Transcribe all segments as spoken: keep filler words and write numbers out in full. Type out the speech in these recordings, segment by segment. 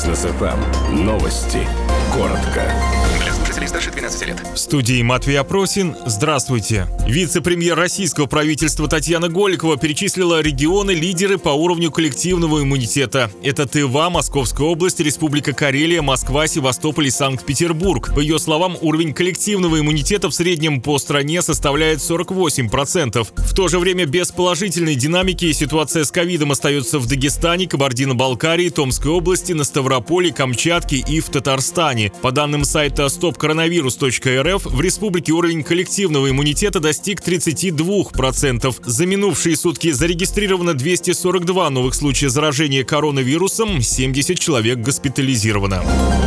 Бизнес эф эм. Новости. Коротко. Для слушателей старше двенадцати лет. В студии Матвей Опросин. Здравствуйте. Вице-премьер российского правительства Татьяна Голикова перечислила регионы-лидеры по уровню коллективного иммунитета. Это Тыва, Московская область, Республика Карелия, Москва, Севастополь и Санкт-Петербург. По ее словам, уровень коллективного иммунитета в среднем по стране составляет сорок восемь процентов. В то же время без положительной динамики ситуация с ковидом остается в Дагестане, Кабардино-Балкарии, Томской области, на Ставрополе, Камчатке и в Татарстане. По данным сайта стоп коронавирус точка эр эф, в республике уровень коллективного иммунитета достиг тридцать два процента. За минувшие сутки зарегистрировано двести сорок два новых случая заражения коронавирусом, семьдесят человек госпитализировано.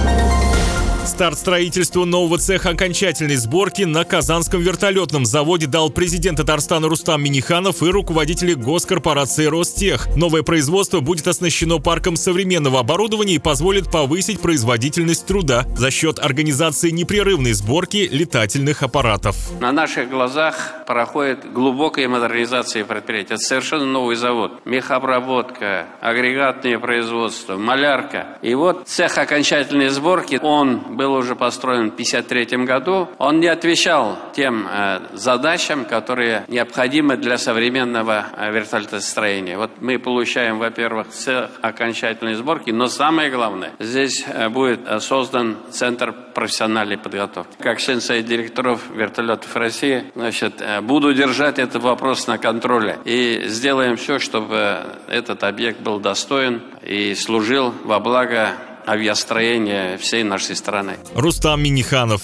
Старт строительству нового цеха окончательной сборки на Казанском вертолетном заводе дал президент Татарстана Рустам Минниханов и руководители госкорпорации Ростех. Новое производство будет оснащено парком современного оборудования и позволит повысить производительность труда за счет организации непрерывной сборки летательных аппаратов. На наших глазах проходит глубокая модернизация предприятия. Это совершенно новый завод. Мехобработка, агрегатное производство, малярка. И вот цех окончательной сборки, он был уже построен в тысяча девятьсот пятьдесят третьем году. Он не отвечал тем э, задачам, которые необходимы для современного э, вертолетостроения. Вот мы получаем, во-первых, цех окончательной сборки, но самое главное, здесь э, будет э, создан Центр профессиональной подготовки. Как член Совета директоров вертолетов России, значит, э, буду держать этот вопрос на контроле и сделаем все, чтобы этот объект был достоин и служил во благо авиастроения всей нашей страны. Рустам Минниханов.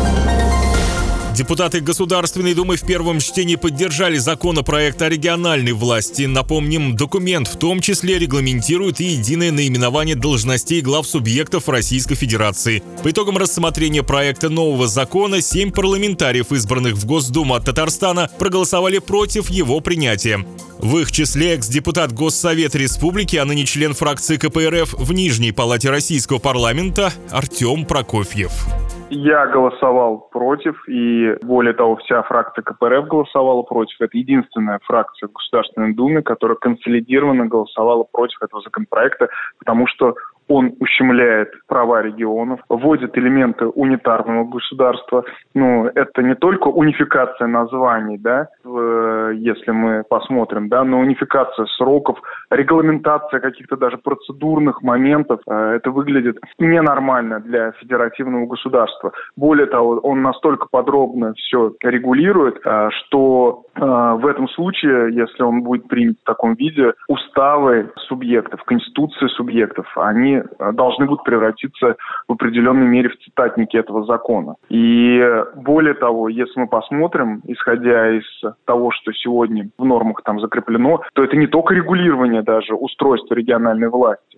Депутаты Государственной Думы в первом чтении поддержали законопроект о региональной власти. Напомним, документ в том числе регламентирует и единое наименование должностей глав субъектов Российской Федерации. По итогам рассмотрения проекта нового закона семь парламентариев, избранных в Госдуму от Татарстана, проголосовали против его принятия. В их числе экс-депутат Госсовета Республики, а ныне член фракции ка пэ эр эф в Нижней Палате Российского парламента Артем Прокофьев. Я голосовал против, и более того, вся фракция ка пэ эр эф голосовала против. Это единственная фракция в Государственной Думе, которая консолидированно голосовала против этого законопроекта, потому что он ущемляет права регионов, вводит элементы унитарного государства. Ну, это не только унификация названий, да, если мы посмотрим, да, но унификация сроков, регламентация каких-то даже процедурных моментов. Это выглядит ненормально для федеративного государства. Более того, он настолько подробно все регулирует, что в этом случае, если он будет принят в таком виде, уставы субъектов, конституции субъектов, они должны будут превратиться в определенной мере в цитатники этого закона. И более того, если мы посмотрим, исходя из того, что сегодня в нормах там закреплено, то это не только регулирование даже устройства региональной власти,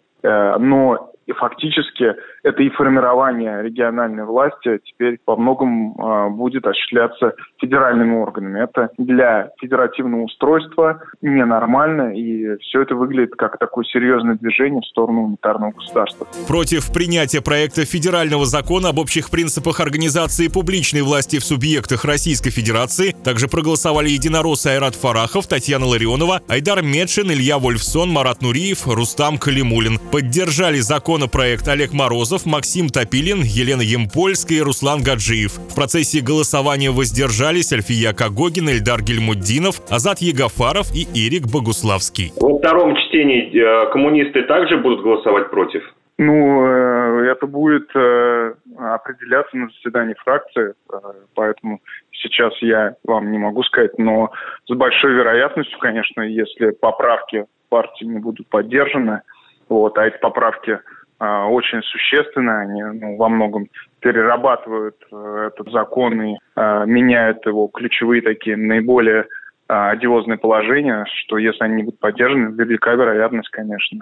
но и фактически это и формирование региональной власти теперь во многом э, будет осуществляться федеральными органами. Это для федеративного устройства ненормально, и все это выглядит как такое серьезное движение в сторону унитарного государства. Против принятия проекта федерального закона об общих принципах организации публичной власти в субъектах Российской Федерации также проголосовали единороссы Айрат Фарахов, Татьяна Ларионова, Айдар Медшин, Илья Вольфсон, Марат Нуриев, Рустам Калимулин. Поддержали закон Законопроект Олег Морозов, Максим Топилин, Елена Емпольская и Руслан Гаджиев. В процессе голосования воздержались Альфия Кагогина, Эльдар Гильмуддинов, Азат Егафаров и Эрик Богуславский. Во втором чтении коммунисты также будут голосовать против? Ну, это будет определяться на заседании фракции, поэтому сейчас я вам не могу сказать, но с большой вероятностью, конечно, если поправки партии не будут поддержаны, вот, а эти поправки очень существенно, они ну, во многом перерабатывают э, этот закон и э, меняют его ключевые такие наиболее э, одиозные положения, что если они не будут поддержаны, велика вероятность, конечно,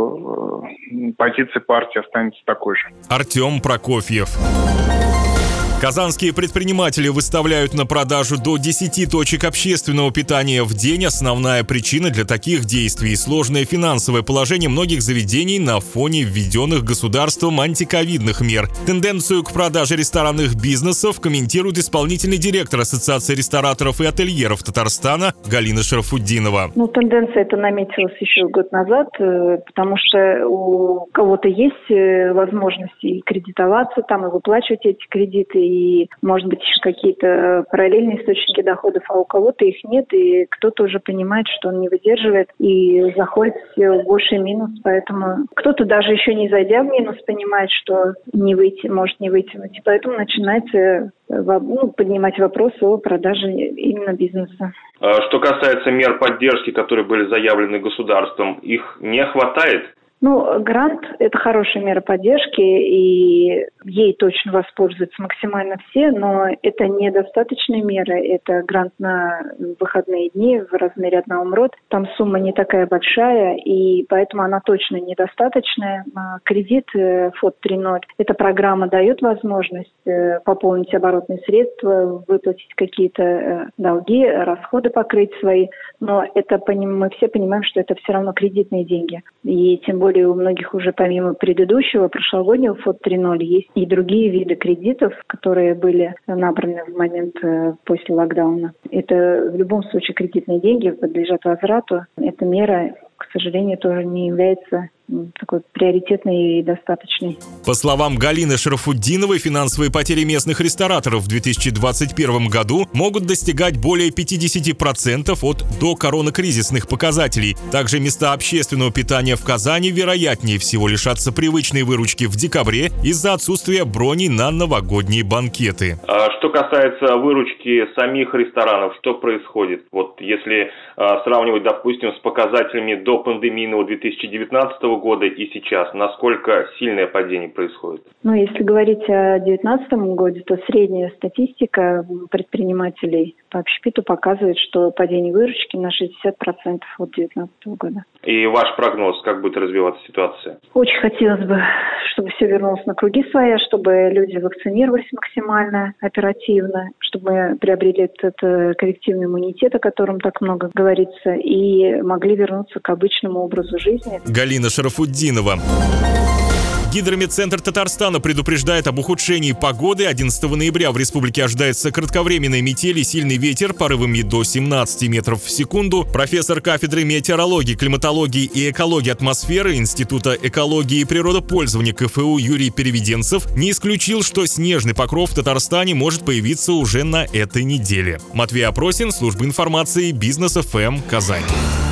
что э, позиция партии останется такой же. Артем Прокофьев. Казанские предприниматели выставляют на продажу до десяти точек общественного питания в день. Основная причина для таких действий – сложное финансовое положение многих заведений на фоне введенных государством антиковидных мер. Тенденцию к продаже ресторанных бизнесов комментирует исполнительный директор Ассоциации рестораторов и ательеров Татарстана Галина Шарафутдинова. Ну, тенденция эта наметилась еще год назад, потому что у кого-то есть возможности и кредитоваться там, и выплачивать эти кредиты, и, может быть, еще какие-то параллельные источники доходов, а у кого-то их нет, и кто-то уже понимает, что он не выдерживает, и заходит в больший минус, поэтому кто-то даже еще не зайдя в минус, понимает, что не выйти, может не вытянуть, и поэтому начинается ну, поднимать вопрос о продаже именно бизнеса. Что касается мер поддержки, которые были заявлены государством, их не хватает? Ну, грант – это хорошая мера поддержки, и ей точно воспользуются максимально все, но это недостаточная мера. Это грант на выходные дни в размере одного МРОТ. Там сумма не такая большая, и поэтому она точно недостаточная. Кредит ФОД три ноль – эта программа дает возможность пополнить оборотные средства, выплатить какие-то долги, расходы покрыть свои, но это мы все понимаем, что это все равно кредитные деньги. И тем более у многих уже помимо предыдущего, прошлогоднего ФОД три ноль есть и другие виды кредитов, которые были набраны в момент э, после локдауна. Это в любом случае кредитные деньги подлежат возврату. Эта мера, к сожалению, тоже не является такой приоритетной и достаточной. По словам Галины Шарафутдиновой, финансовые потери местных рестораторов в две тысячи двадцать первом году могут достигать более пятьдесят процентов от докоронакризисных показателей. Также места общественного питания в Казани вероятнее всего лишатся привычной выручки в декабре из-за отсутствия броней на новогодние банкеты. А что касается выручки самих ресторанов, что происходит? Вот если а, сравнивать, допустим, с показателями до пандемийного две тысячи девятнадцатого года и сейчас, насколько сильное падение происходит? Ну, если говорить о две тысячи девятнадцатом году, то средняя статистика предпринимателей по общепиту показывает, что падение выручки на шестьдесят процентов от две тысячи девятнадцатого года. И ваш прогноз, как будет развиваться ситуация? Очень хотелось бы, чтобы все вернулось на круги своя, чтобы люди вакцинировались максимально оперативно, чтобы мы приобрели этот коллективный иммунитет, о котором так много говорится, и могли вернуться к обычному образу жизни. Галина Шарафутдинова. Гидромедцентр Татарстана предупреждает об ухудшении погоды. одиннадцатого ноября в республике ожидается кратковременная метель и сильный ветер порывами до семнадцати метров в секунду. Профессор кафедры метеорологии, климатологии и экологии атмосферы Института экологии и природопользования КФУ Юрий Переведенцев не исключил, что снежный покров в Татарстане может появиться уже на этой неделе. Матвей Опросин, служба информации Бизнес эф эм, Казань.